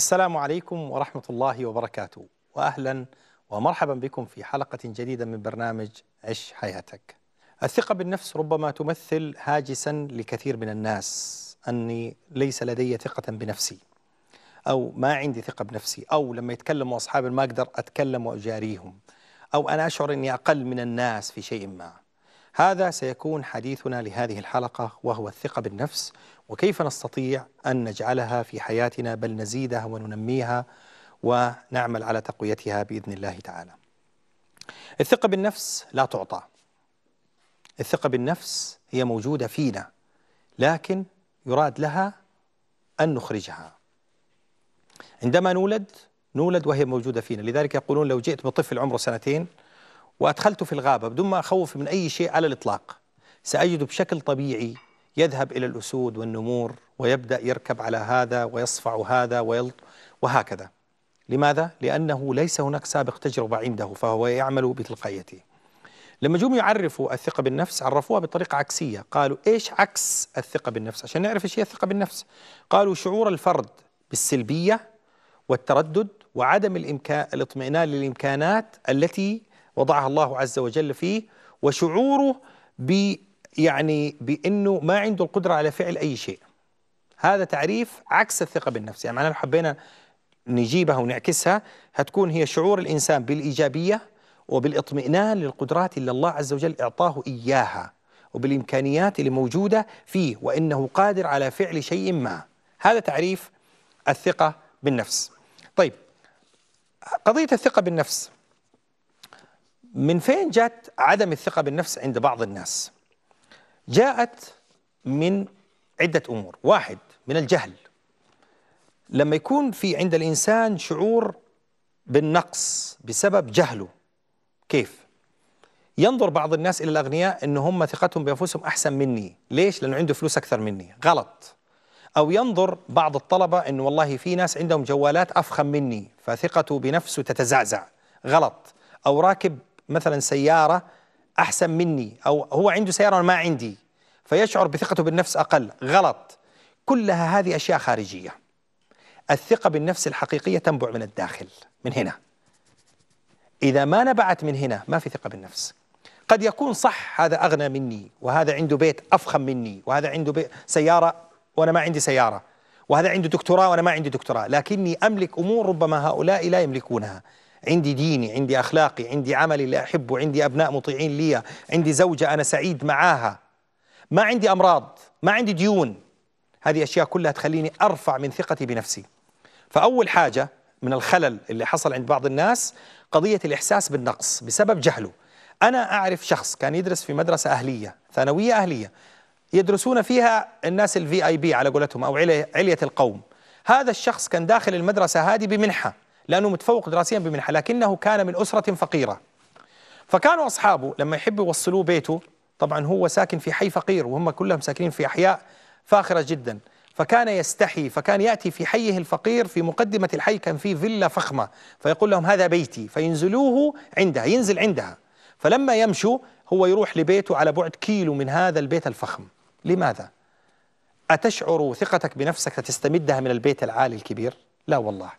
السلام عليكم ورحمة الله وبركاته، وأهلا ومرحبا بكم في حلقة جديدة من برنامج عش حياتك. الثقة بالنفس ربما تمثل هاجسا لكثير من الناس، أني ليس لدي ثقة بنفسي، أو ما عندي ثقة بنفسي، أو لما يتكلموا أصحابي ما أقدر أتكلم وأجاريهم، أو أنا أشعر أني أقل من الناس في شيء ما. هذا سيكون حديثنا لهذه الحلقة، وهو الثقة بالنفس، وكيف نستطيع أن نجعلها في حياتنا، بل نزيدها وننميها ونعمل على تقويتها بإذن الله تعالى. الثقة بالنفس لا تعطى. الثقة بالنفس هي موجودة فينا، لكن يراد لها أن نخرجها. عندما نولد وهي موجودة فينا، لذلك يقولون لو جئت بطفل عمره 2 وأدخلته في الغابة بدون ما أخوف من أي شيء على الإطلاق، سأجد بشكل طبيعي يذهب إلى الأسود والنمور ويبدأ يركب على هذا ويصفع هذا وهكذا. لماذا؟ لأنه ليس هناك سابق تجربة عنده، فهو يعمل بتلقائيته. لما جم يعرفوا الثقة بالنفس عرفوها بطريقة عكسية. قالوا إيش عكس الثقة بالنفس عشان نعرف إيش هي الثقة بالنفس؟ قالوا شعور الفرد بالسلبية والتردد وعدم الاطمئنان للإمكانات التي وضعها الله عز وجل فيه، وشعوره بأنه ما عنده القدرة على فعل أي شيء. هذا تعريف عكس الثقة بالنفس. يعني لو حبينا نجيبها ونعكسها هتكون هي شعور الإنسان بالإيجابية وبالاطمئنان للقدرات اللي الله عز وجل إعطاه إياها، وبالإمكانيات اللي موجودة فيه، وإنه قادر على فعل شيء ما. هذا تعريف الثقة بالنفس. طيب، قضية الثقة بالنفس من فين جاءت عدم الثقة بالنفس عند بعض الناس؟ جاءت من عدة أمور. واحد، من الجهل. لما يكون في عند الإنسان شعور بالنقص بسبب جهله. كيف؟ ينظر بعض الناس إلى الأغنياء إن هم ثقتهم بأنفسهم أحسن مني. ليش؟ لأنه عنده فلوس أكثر مني. غلط. أو ينظر بعض الطلبة إنه والله في ناس عندهم جوالات أفخم مني فثقته بنفسه تتزعزع. غلط. أو راكب مثلا سيارة أحسن مني، أو هو عنده سيارة وأنا ما عندي فيشعر بثقته بالنفس أقل. غلط. كلها هذه أشياء خارجية. الثقة بالنفس الحقيقية تنبع من الداخل، من هنا. إذا ما نبعت من هنا ما في ثقة بالنفس. قد يكون صح هذا أغنى مني، وهذا عنده بيت أفخم مني، وهذا عنده سيارة وأنا ما عندي سيارة، وهذا عنده دكتوراه وأنا ما عندي دكتوراه، لكني أملك أمور ربما هؤلاء لا يملكونها. عندي ديني، عندي أخلاقي، عندي عملي اللي أحبه، عندي أبناء مطيعين لي، عندي زوجة أنا سعيد معاها، ما عندي أمراض، ما عندي ديون. هذه أشياء كلها تخليني أرفع من ثقتي بنفسي. فأول حاجة من الخلل اللي حصل عند بعض الناس قضية الإحساس بالنقص بسبب جهله. أنا أعرف شخص كان يدرس في مدرسة أهلية، ثانوية أهلية، يدرسون فيها الناس الVIP على قولتهم، أو علية القوم. هذا الشخص كان داخل المدرسة هذه بمنحة، لأنه متفوق دراسيا بمنحة، لكنه كان من أسرة فقيرة. فكانوا أصحابه لما يحبوا يوصلوه بيته، طبعا هو ساكن في حي فقير وهم كلهم ساكنين في أحياء فاخرة جدا، فكان يستحي، فكان يأتي في حيه الفقير في مقدمة الحي كان فيه فيلا فخمة، فيقول لهم هذا بيتي، فينزلوه عندها، ينزل عندها. فلما يمشوا هو يروح لبيته على بعد كيلو من هذا البيت الفخم. لماذا؟ أتشعر ثقتك بنفسك تستمدها من البيت العالي الكبير؟ لا والله.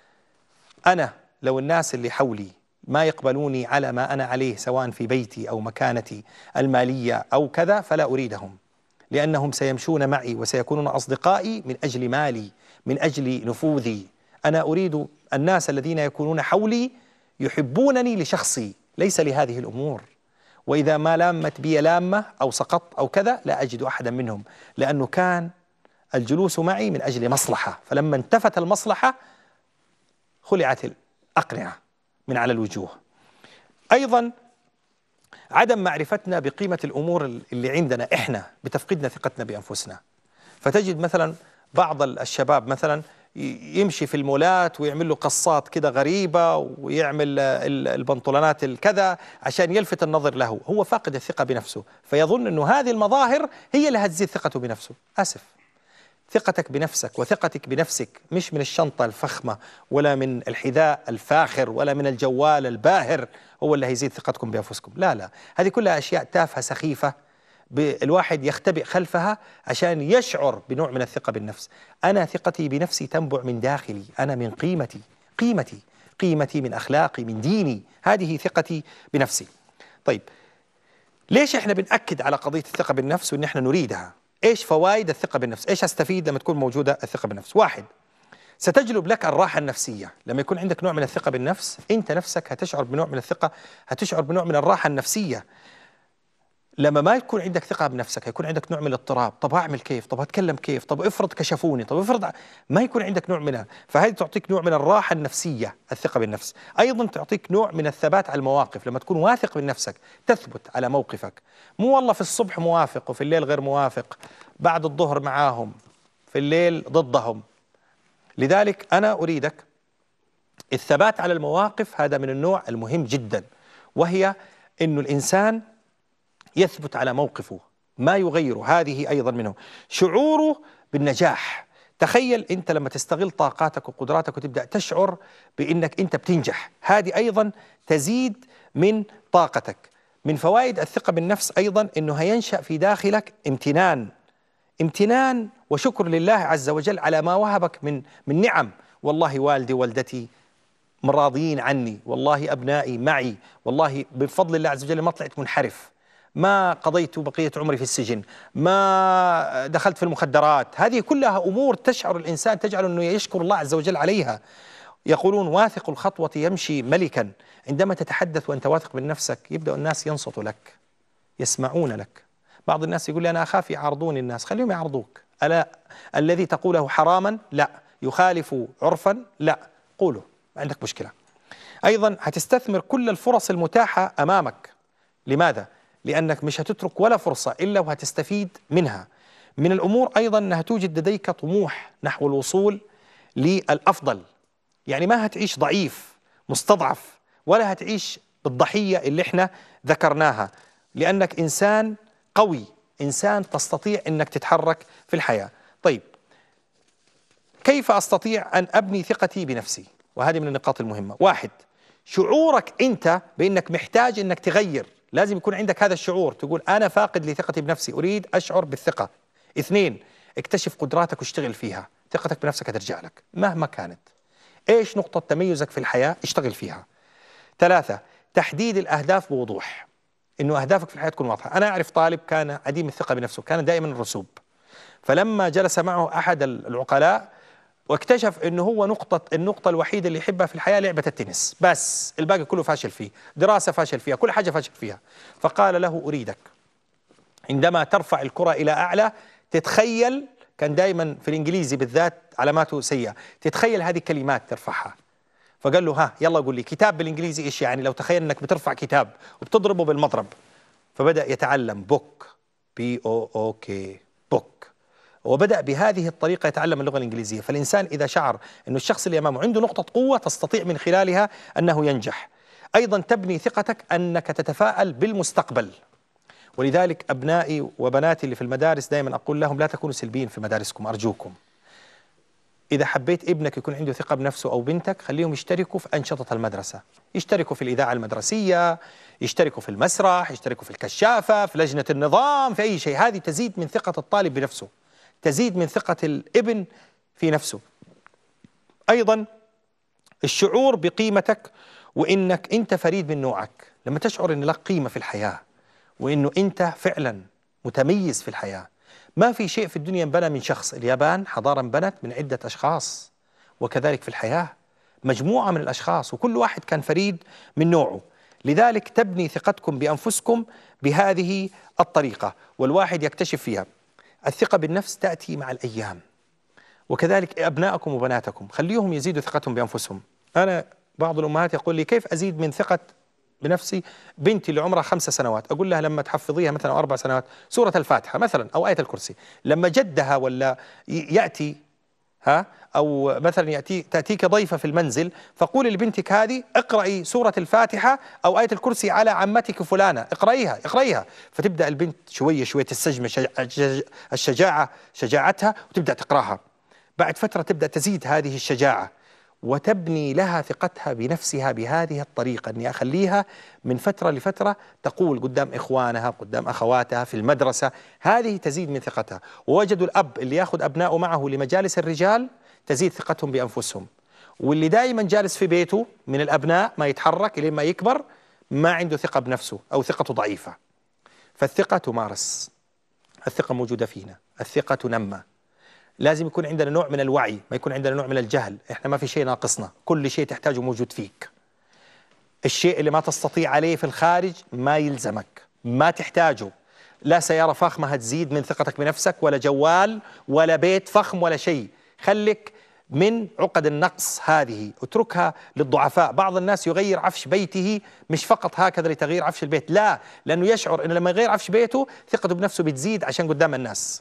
أنا لو الناس اللي حولي ما يقبلوني على ما أنا عليه، سواء في بيتي أو مكانتي المالية أو كذا، فلا أريدهم، لأنهم سيمشون معي وسيكونون أصدقائي من أجل مالي، من أجل نفوذي. أنا أريد الناس الذين يكونون حولي يحبونني لشخصي، ليس لهذه الأمور. وإذا ما لامت بي لامة أو سقطت أو كذا لا أجد أحدا منهم، لأنه كان الجلوس معي من أجل مصلحة، فلما انتفت المصلحة خلعت الأقنعة من على الوجوه. أيضا عدم معرفتنا بقيمة الأمور اللي عندنا إحنا بتفقدنا ثقتنا بأنفسنا. فتجد مثلا بعض الشباب مثلا يمشي في المولات ويعمل له قصات كده غريبة، ويعمل البنطلونات الكذا عشان يلفت النظر له. هو فاقد الثقة بنفسه، فيظن أنه هذه المظاهر هي اللي هتزيد ثقته بنفسه. أسف. ثقتك بنفسك وثقتك بنفسك مش من الشنطة الفخمة، ولا من الحذاء الفاخر، ولا من الجوال الباهر هو اللي هيزيد ثقتكم بأنفسكم. لا لا، هذه كلها أشياء تافهة سخيفة الواحد يختبئ خلفها عشان يشعر بنوع من الثقة بالنفس. أنا ثقتي بنفسي تنبع من داخلي، أنا من قيمتي من أخلاقي من ديني، هذه ثقتي بنفسي. طيب ليش احنا بنأكد على قضية الثقة بالنفس وان احنا نريدها؟ ايش فوائد الثقة بالنفس؟ ايش استفيد لما تكون موجودة الثقة بالنفس؟ واحد، ستجلب لك الراحة النفسية. لما يكون عندك نوع من الثقة بالنفس انت نفسك هتشعر بنوع من الثقة، هتشعر بنوع من الراحة النفسية. لما ما يكون عندك ثقة بنفسك هيكون عندك نوع من الاضطراب، طب هعمل كيف؟ طب هتكلم كيف؟ طب افرض كشفوني؟ طب افرض ما يكون عندك نوع منها. فهذه تعطيك نوع من الراحة النفسية الثقة بالنفس. أيضا تعطيك نوع من الثبات على المواقف. لما تكون واثق من نفسك تثبت على موقفك، مو والله في الصبح موافق وفي الليل غير موافق، بعد الظهر معاهم في الليل ضدهم. لذلك أنا أريدك الثبات على المواقف، هذا من النوع المهم جدا، وهي أنه الإنسان يثبت على موقفه ما يغيره. هذه أيضا منه شعوره بالنجاح. تخيل أنت لما تستغل طاقاتك وقدراتك وتبدأ تشعر بأنك أنت بتنجح، هذه أيضا تزيد من طاقتك. من فوائد الثقة بالنفس أيضا أنه هينشأ في داخلك امتنان وشكر لله عز وجل على ما وهبك من نعم. والله والدي ووالدتي راضيين عني، والله أبنائي معي، والله بفضل الله عز وجل ما طلعت منحرف، ما قضيت بقية عمري في السجن، ما دخلت في المخدرات. هذه كلها أمور تشعر الإنسان تجعل أنه يشكر الله عز وجل عليها. يقولون واثق الخطوة يمشي ملكا. عندما تتحدث وأنت واثق من نفسك يبدأ الناس ينصتوا لك، يسمعون لك. بعض الناس يقول لي أنا أخاف يعارضوني الناس، خليهم يعارضوك. ألا الذي تقوله حراما؟ لا. يخالف عرفا؟ لا. قوله، ما عندك مشكلة. أيضا هتستثمر كل الفرص المتاحة أمامك. لماذا؟ لأنك مش هتترك ولا فرصة إلا وهتستفيد منها. من الأمور أيضا أنها توجد لديك طموح نحو الوصول للأفضل. يعني ما هتعيش ضعيف مستضعف، ولا هتعيش بالضحية اللي احنا ذكرناها، لأنك إنسان قوي، إنسان تستطيع أنك تتحرك في الحياة. طيب كيف أستطيع أن أبني ثقتي بنفسي؟ وهذه من النقاط المهمة. واحد، شعورك أنت بأنك محتاج أنك تغير، لازم يكون عندك هذا الشعور، تقول أنا فاقد لثقتي بنفسي، أريد أشعر بالثقة. اثنين، اكتشف قدراتك واشتغل فيها. ثقتك بنفسك هترجع لك مهما كانت. ايش نقطة تميزك في الحياة؟ اشتغل فيها. ثلاثة، تحديد الأهداف بوضوح، إنه أهدافك في الحياة تكون واضحة. أنا أعرف طالب كان عديم الثقة بنفسه، كان دائما رسوب، فلما جلس معه أحد العقلاء واكتشف إنه هو النقطة الوحيدة اللي يحبها في الحياة لعبة التنس، بس الباقي كله فاشل فيه، دراسة فاشل فيها، كل حاجة فاشل فيها. فقال له أريدك عندما ترفع الكرة إلى أعلى تتخيل، كان دائما في الإنجليزي بالذات علاماته سيئة، تتخيل هذه كلمات ترفعها. فقال له ها يلا قول لي كتاب بالإنجليزي إيش يعني؟ لو تخيل أنك بترفع كتاب وبتضربه بالمضرب. فبدأ يتعلم بوك، BOOK بوك، وبدأ بهذه الطريقة يتعلم اللغة الإنجليزية. فالإنسان إذا شعر أنه الشخص اللي أمامه عنده نقطة قوة تستطيع من خلالها أنه ينجح. أيضا تبني ثقتك أنك تتفاءل بالمستقبل. ولذلك أبنائي وبناتي اللي في المدارس دائما أقول لهم لا تكونوا سلبيين في مدارسكم أرجوكم. إذا حبيت ابنك يكون عنده ثقة بنفسه أو بنتك خليهم يشتركوا في أنشطة المدرسة، يشتركوا في الإذاعة المدرسية، يشتركوا في المسرح، يشتركوا في الكشافة، في لجنة النظام، في أي شيء. هذه تزيد من ثقة الطالب بنفسه، تزيد من ثقة الابن في نفسه. أيضا الشعور بقيمتك وإنك أنت فريد من نوعك. لما تشعر أن لك قيمة في الحياة وإنه أنت فعلا متميز في الحياة. ما في شيء في الدنيا انبنى من شخص، اليابان حضارة انبنت من عدة أشخاص، وكذلك في الحياة مجموعة من الأشخاص وكل واحد كان فريد من نوعه. لذلك تبني ثقتكم بأنفسكم بهذه الطريقة، والواحد يكتشف فيها. الثقة بالنفس تأتي مع الأيام، وكذلك أبنائكم وبناتكم خليهم يزيدوا ثقتهم بأنفسهم. أنا بعض الأمهات يقول لي كيف أزيد من ثقة بنفسي بنتي اللي عمرها 5 سنوات؟ أقول لها لما تحفظيها مثلا أو 4 سنوات سورة الفاتحة مثلا أو آية الكرسي، لما جدها ولا يأتي أو مثلا تأتيك ضيفة في المنزل فقولي لبنتك هذه اقرأي سورة الفاتحة أو آية الكرسي على عمتك فلانة، اقرأيها. فتبدأ البنت شوية شوية تستجمع شجاعتها وتبدأ تقرأها. بعد فترة تبدأ تزيد هذه الشجاعة وتبني لها ثقتها بنفسها بهذه الطريقة، أني أخليها من فترة لفترة تقول قدام إخوانها، قدام أخواتها في المدرسة، هذه تزيد من ثقتها. ووجدوا الأب اللي يأخذ أبنائه معه لمجالس الرجال تزيد ثقتهم بأنفسهم، واللي دائما جالس في بيته من الأبناء ما يتحرك إلى ما يكبر ما عنده ثقة بنفسه أو ثقته ضعيفة. فالثقة تمارس، الثقة موجودة فينا، الثقة تنمى. لازم يكون عندنا نوع من الوعي، ما يكون عندنا نوع من الجهل. إحنا ما في شيء ناقصنا، كل شيء تحتاجه موجود فيك. الشيء اللي ما تستطيع عليه في الخارج ما يلزمك، ما تحتاجه. لا سيارة فخمة هتزيد من ثقتك بنفسك، ولا جوال، ولا بيت فخم، ولا شيء. خليك من عقد النقص هذه، اتركها للضعفاء. بعض الناس يغير عفش بيته مش فقط هكذا لتغيير عفش البيت، لا، لأنه يشعر أنه لما يغير عفش بيته ثقته بنفسه بتزيد عشان قدام الناس.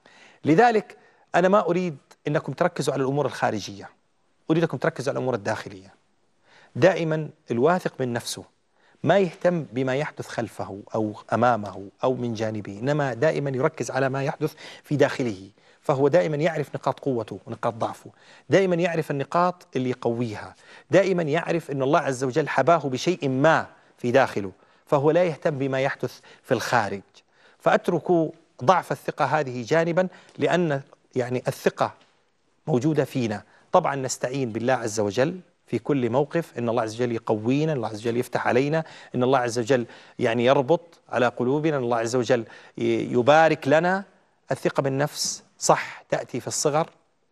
لذلك أنا ما أريد أنكم تركزوا على الأمور الخارجية، أريدكم تركزوا على الأمور الداخلية. دائما الواثق من نفسه ما يهتم بما يحدث خلفه أو أمامه أو من جانبه، إنما دائما يركز على ما يحدث في داخله. فهو دائما يعرف نقاط قوته ونقاط ضعفه، دائما يعرف النقاط اللي يقويها، دائما يعرف أن الله عز وجل حباه بشيء ما في داخله، فهو لا يهتم بما يحدث في الخارج. فأتركوا ضعف الثقة هذه جانبا، لأن يعني الثقة موجودة فينا. طبعا نستعين بالله عز وجل في كل موقف، إن الله عز وجل يقوينا، إن الله عز وجل يفتح علينا، إن الله عز وجل يعني يربط على قلوبنا، إن الله عز وجل يبارك لنا. الثقة بالنفس صح تأتي في الصغر،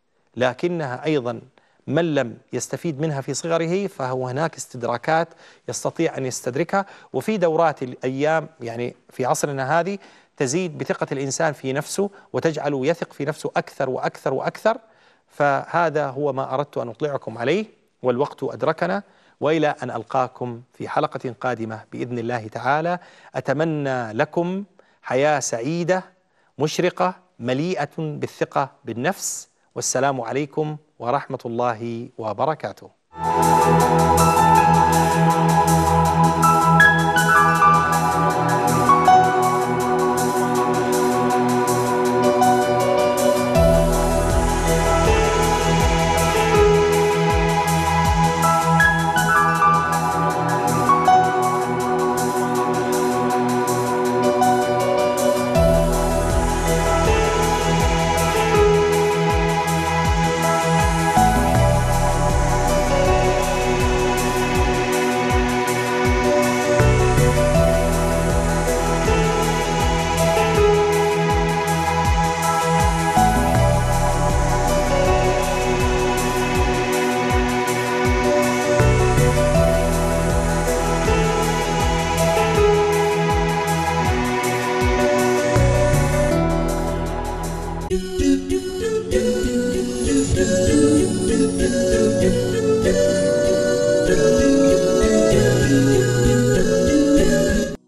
لكنها أيضا من لم يستفيد منها في صغره فهو هناك استدراكات يستطيع أن يستدركها. وفي دورات الأيام يعني في عصرنا هذه تزيد بثقة الإنسان في نفسه وتجعله يثق في نفسه أكثر وأكثر وأكثر. فهذا هو ما أردت أن أطلعكم عليه، والوقت أدركنا. وإلى أن ألقاكم في حلقة قادمة بإذن الله تعالى، أتمنى لكم حياة سعيدة مشرقة مليئة بالثقة بالنفس. والسلام عليكم ورحمة الله وبركاته.